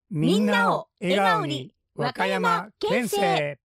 みんなを笑顔に和歌山県政。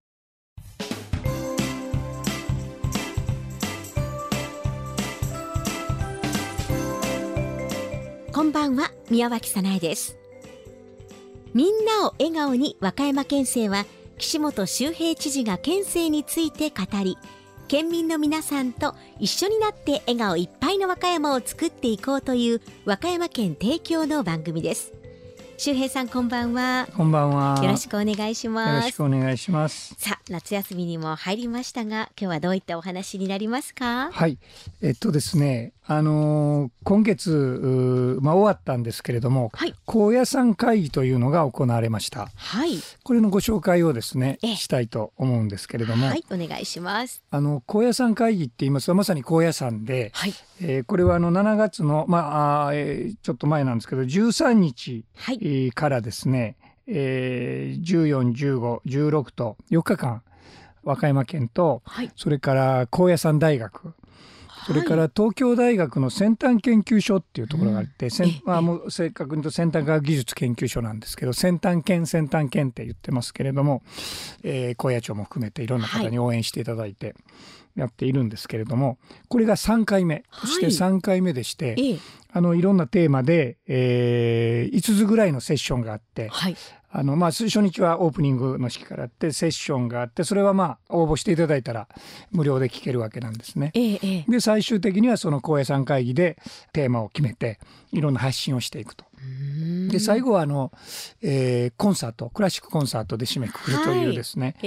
こんばんは、宮脇早苗です。みんなを笑顔に和歌山県政は、岸本周平知事が県政について語り、県民の皆さんと一緒になって笑顔いっぱいの和歌山を作っていこうという和歌山県提供の番組です。周平さん、こんばんは。 こんばんは。 よろしくお願いします。 よろしくお願いします。 さあ、夏休みにも入りましたが、今日はどういったお話になりますか？ はい、ですね、今月終わったんですけれども、はい、高野山会議というのが行われました。はい、これのご紹介をですねしたいと思うんですけれども、 はい、お願いします。 高野山会議って言いますと、まさに高野山で、はい、これは7月の、ちょっと前なんですけど13日、はい、からですね、14、15、16と4日間和歌山県と、はい、それから高野山大学、それから東京大学の先端研究所っていうところがあって、もう正確に言うと先端科学技術研究所なんですけど、先端研って言ってますけれども、高野町も含めていろんな方に応援していただいてやっているんですけれども、これが3回目、そして3回目でして、いろんなテーマで、5つぐらいのセッションがあって、はい、初日はオープニングの式からあってセッションがあって、それは応募していただいたら無料で聞けるわけなんですね。で最終的にはその高野山会議でテーマを決めていろんな発信をしていくと。で最後はコンサート、クラシックコンサートで締めくくるというですね、はい、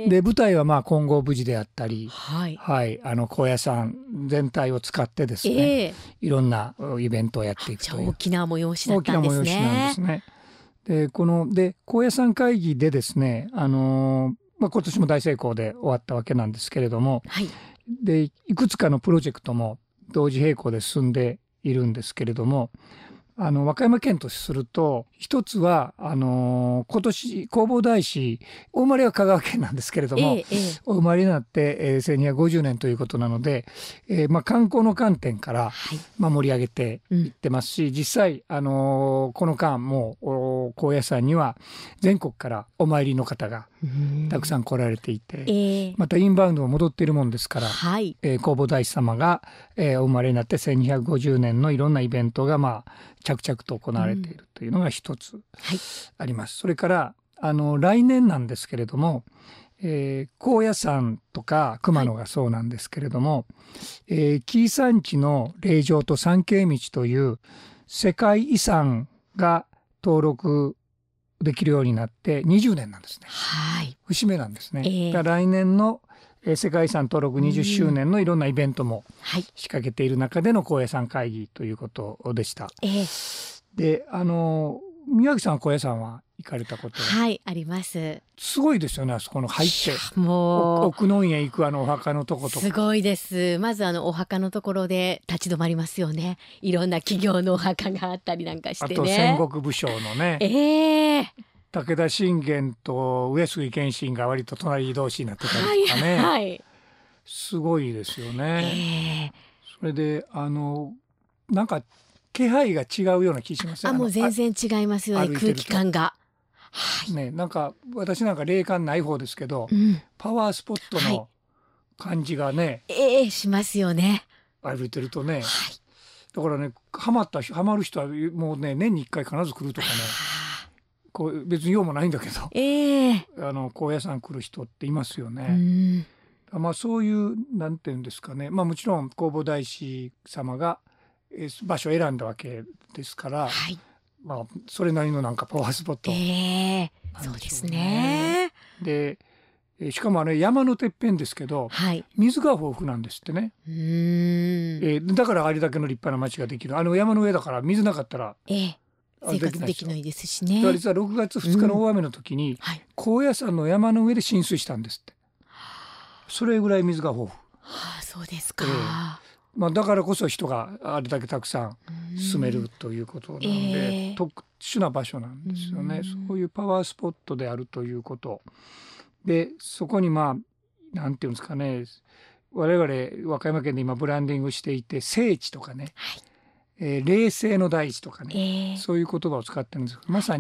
で舞台は金剛無事であったり、はいはい、高野山全体を使ってですね、いろんなイベントをやっていくという大きな催しだったんですね。 大きな催しなんですね。で高野山会議でですね、今年も大成功で終わったわけなんですけれども、はい、でいくつかのプロジェクトも同時並行で進んでいるんですけれども、和歌山県とすると一つは今年弘法大師、お生まれは香川県なんですけれども、お生まれになって、1250年ということなので、観光の観点から、盛り上げていってますし、実際この間も高野山には全国からお参りの方がたくさん来られていて、またインバウンドも戻っているもんですから、弘法大師様が、お生まれになって1250年のいろんなイベントが着々と行われているというのが一つあります。それから来年なんですけれども、高野山とか熊野がそうなんですけれども、紀伊山地の霊場と参詣道という世界遺産が登録できるようになって20年なんですね。はい、節目なんですね。来年の世界遺産登録20周年のいろんなイベントも仕掛けている中での高野山会議ということでした。で宮城さんは高野山は行かれたことは？ はい、あります。 すごいですよね、あそこの入ってもう奥の院へ行くお墓のとことかすごいです。まずお墓のところで立ち止まりますよね。いろんな企業のお墓があったりなんかしてね。 あと戦国武将のね、武田信玄と上杉謙信が割と隣同士になってたりとかね、はい、すごいですよね。それでなんか気配が違うような気しますね。 もう全然違いますよね、空気感が。はいね、なんか私なんか霊感ない方ですけど、パワースポットの感じがね、 しますよね、 歩いてるとね、だからね、ハマる人はもうね、年に1回必ず来るとかね、別に用もないんだけど、高野山来る人っていますよね。そういうなんていうんですかね、もちろん弘法大師様が場所を選んだわけですから、それなりのなんかパワースポットなんでしょうね。でしかも山のてっぺんですけど、水が豊富なんですってね。だからあれだけの立派な町ができる。山の上だから水なかったら生活できないですしね。 実は6月2日の大雨の時に、高野山の山の上で浸水したんですって。それぐらい水が豊富。 そうですか。 だからこそ人があれだけたくさん住めるということなので、特殊な場所なんですよね。そういうパワースポットであるということで、そこになんていうんですかね、我々和歌山県で今ブランディングしていて、聖地とかね、霊性の大地とかね、そういう言葉を使ってるんですけど、まさに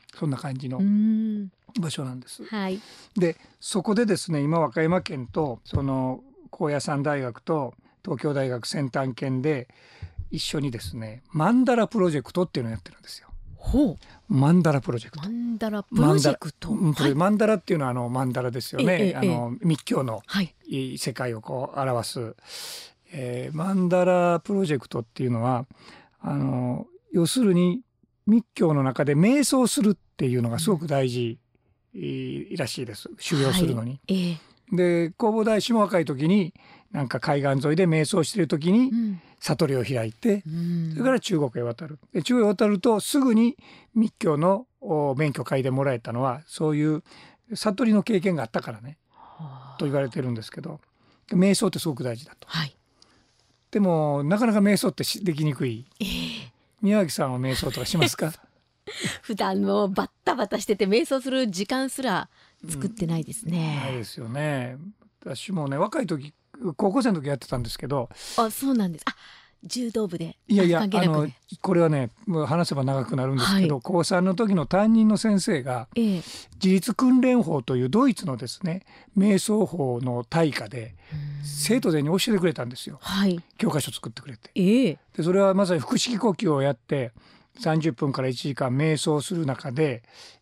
そんな感じの場所なんです。 はい、 でそこでですね、今和歌山県とその高野山大学と東京大学先端研で一緒にですね、マンダラプロジェクトっていうのをやってるんですよ。 ほう。 マンダラプロジェクト。 マンダラプロジェクト。 マンダラっていうのはマンダラですよね。密教の世界をこう表す、マンダラプロジェクトっていうのは要するに密教の中で瞑想するっていうのがすごく大事らしいです。修行するのに。で弘法大師も若い時になんか海岸沿いで瞑想している時に悟りを開いて、それから中国へ渡る。で中国へ渡るとすぐに密教の免許皆でもらえたのはそういう悟りの経験があったからねと言われてるんですけど、瞑想ってすごく大事だと。でもなかなか瞑想ってできにくい。宮脇さんは瞑想とかしますか？ 普段もバッタバタしてて瞑想する時間すら作ってないですね。 ないですよね。私もね若い時高校生の時やってたんですけど。 あ、そうなんです。柔道部で。 いやこれはねもう話せば長くなるんですけど、高3の時の担任の先生が、自立訓練法というドイツのですね瞑想法の大家で生徒全員に教えてくれたんですよ。教科書作ってくれて、でそれはまさに腹式呼吸をやって30分から1時間瞑想する中で、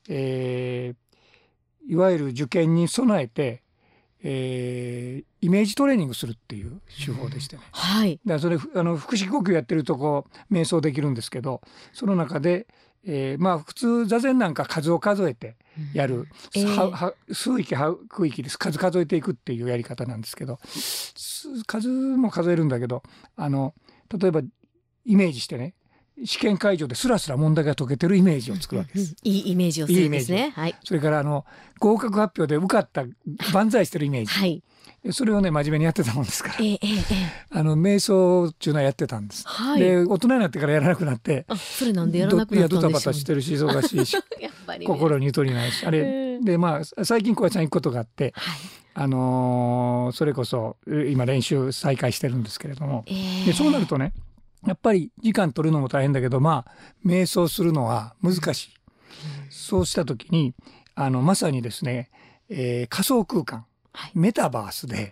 いわゆる受験に備えて、イメージトレーニングするっていう手法でしてね。だからそれ腹式呼吸やってるとこう瞑想できるんですけど、その中で、普通座禅なんか数を数えてやる、吸う息吐く息です。数えていくっていうやり方なんですけど、数も数えるんだけど例えばイメージしてね、試験会場でスラスラ問題が解けてるイメージを作るわけです。 いいイメージをするんですね。 それから合格発表で受かった万歳してるイメージ、それをね真面目にやってたもんですから、瞑想っていうのはやってたんです。で大人になってからやらなくなって。 それなんでやらなくなったんでしょう。 ドタバタしてるし忙しいし心にゆとりないしあれで、最近小屋さん行くことがあって、それこそ今練習再開してるんですけれども、でそうなるとねやっぱり時間取るのも大変だけど瞑想するのは難しい。そうした時にまさにですね、仮想空間、メタバースで、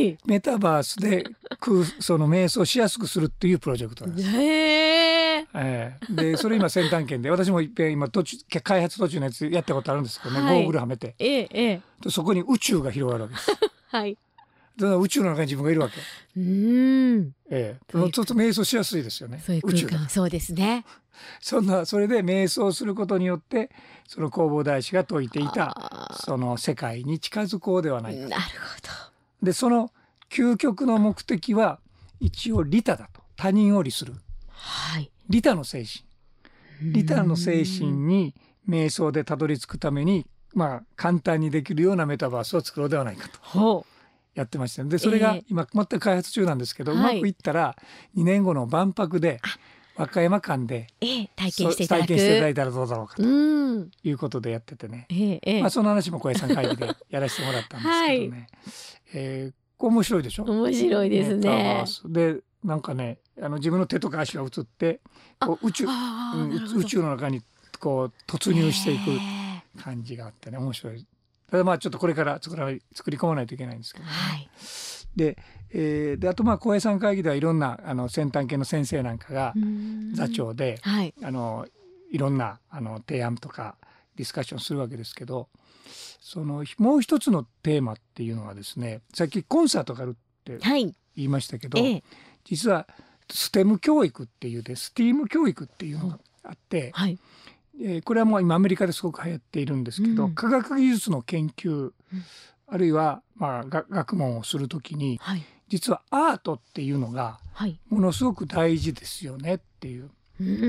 その瞑想しやすくするっていうプロジェクトなんです。でそれ今先端研で私もいっぺん今開発途中のやつやったことあるんですけどね、ゴーグルはめて、そこに宇宙が広がるわけです。宇宙の中に自分がいるわけ。ちょっと瞑想しやすいですよね。 宇宙が。そうですね。 それで瞑想することによってその弘法大師が説いていたその世界に近づこうではないか。 なるほど。でその究極の目的は一応利他だと。他人を利する。利他の精神。利他の精神に瞑想でたどり着くために簡単にできるようなメタバースを作ろうではないかと。やってました。でそれが今全く開発中なんですけど、うまくいったら2年後の万博で和歌山間で体験していただいたらどうだろうかということでやっててね、その話も小江さん会議でやらせてもらったんですけどね、面白いでしょ。 面白いですね。 でなんかね自分の手とか足が映って宇宙の中にこう突入していく感じがあってね面白い。ただちょっとこれから作り込まないといけないんですけどね。であと小江さん会議ではいろんな先端系の先生なんかが座長でいろんな提案とかディスカッションするわけですけど、もう一つのテーマっていうのはですね、さっきコンサートがあるって言いましたけど、実はステム教育っていうスティーム教育っていうのがあって、これはもう今アメリカですごく流行っているんですけど、科学技術の研究、あるいは学問をするときに、実はアートっていうのがものすごく大事ですよねっていう。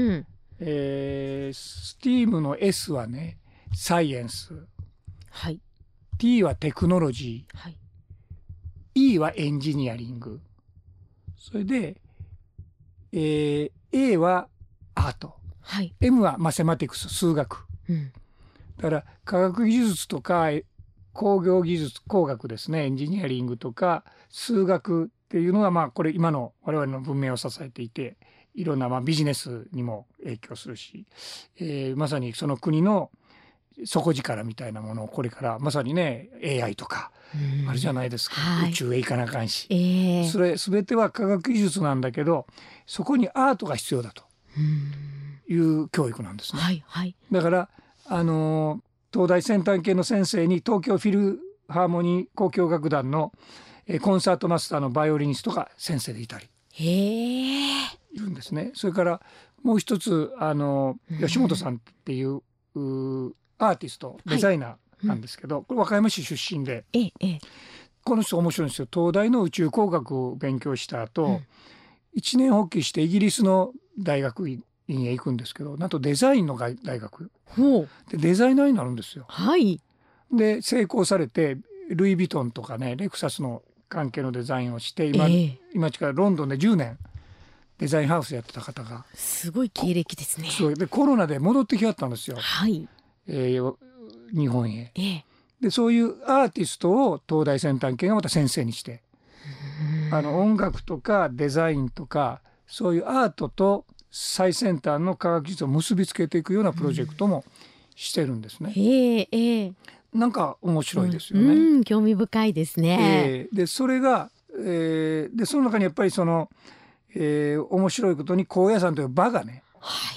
スティームの S はねサイエンス、T はテクノロジー、E はエンジニアリング、それで、A はアート、M はマセマティクス、数学、だから科学技術とか工業技術、工学ですね、エンジニアリングとか数学っていうのはこれ今の我々の文明を支えていて、いろんなビジネスにも影響するし、まさにその国の底力みたいなものをこれからまさにね AI とかあるじゃないですか、宇宙へ行かなあかんし、それ全ては科学技術なんだけどそこにアートが必要だという教育なんですね。だから東大先端系の先生に東京フィルハーモニー交響楽団のコンサートマスターのバイオリニストが先生でいたりいるんですね。それからもう一つ吉本さんっていうアーティストデザイナーなんですけど、これ和歌山市出身で、この人面白いんですよ。東大の宇宙工学を勉強した後、一年発起してイギリスの大学院へ行くんですけど、なんとデザインの大学でデザイナーになるんですよ。で成功されてルイ・ヴィトンとかねレクサスの関係のデザインをして今からロンドンで10年デザインハウスやってた方がすごい経歴ですね。 でコロナで戻ってきはったんですよ、日本へ。でそういうアーティストを東大先端系がまた先生にして音楽とかデザインとかそういうアートと最先端の科学技術を結びつけていくようなプロジェクトもしてるんですね。なんか面白いですよね。 興味深いですね。 でそれが、でその中にやっぱりその、面白いことに高野山という場がね、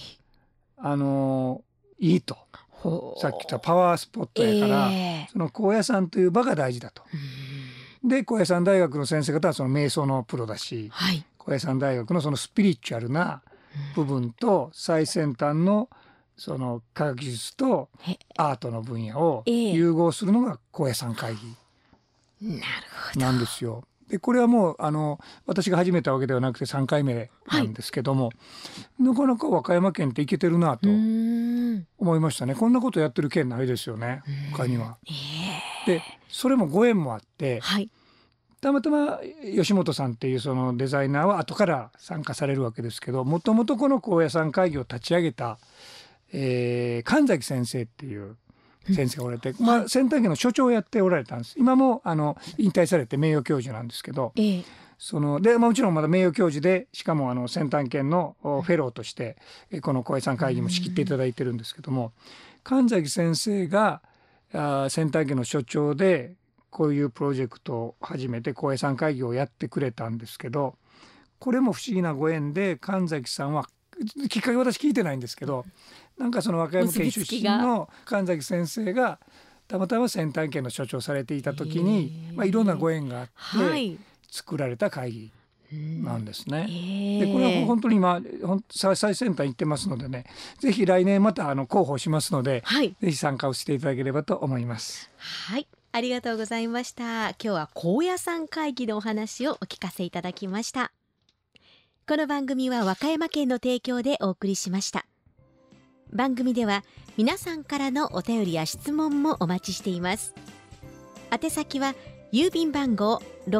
いいと。さっき言ったパワースポットやから、その高野山という場が大事だと。で高野山大学の先生方はその瞑想のプロだし、高野山大学のそのスピリチュアルな部分と最先端のその科学技術とアートの分野を融合するのが高野山会議なんですよ。でこれはもう私が始めたわけではなくて3回目なんですけども、なかなか和歌山県っていけてるなと思いましたね。こんなことやってる県ないですよね他には。でそれもご縁もあって、たまたま吉本さんっていうそのデザイナーは後から参加されるわけですけど、もともとこの高野山会議を立ち上げた神崎先生っていう先生がおられて、先端系の所長をやっておられたんです。今も引退されて名誉教授なんですけど、もちろんまだ名誉教授でしかも先端圏のフェローとしてこの高野山会議も仕切っていただいてるんですけども、神崎先生が先端圏の所長でこういうプロジェクトを始めて高野山会議をやってくれたんですけど、これも不思議なご縁で神崎さんはきっかけ私聞いてないんですけど、なんかその和歌山県出身の神崎先生がたまたま先端県の所長されていた時に、いろんなご縁があって作られた会議なんですね。でこれは本当に今最先端行ってますのでね、ぜひ来年また広報しますので、ぜひ参加をしていただければと思います。 ありがとうございました。今日は高野山会議のお話をお聞かせいただきました。この番組は和歌山県の提供でお送りしました。番組では皆さんからのお便りや質問もお待ちしています。宛先は郵便番号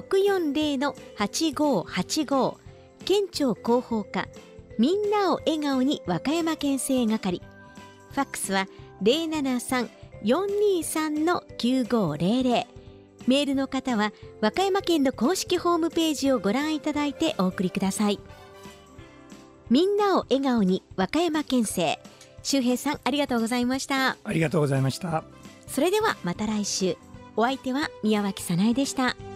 640-8585 県庁広報課みんなを笑顔に和歌山県政係。ファックスは 073-423-9500。メールの方は和歌山県の公式ホームページをご覧いただいてお送りください。みんなを笑顔に和歌山県政、周平さんありがとうございました。 ありがとうございました。 それではまた来週。お相手は宮脇早苗でした。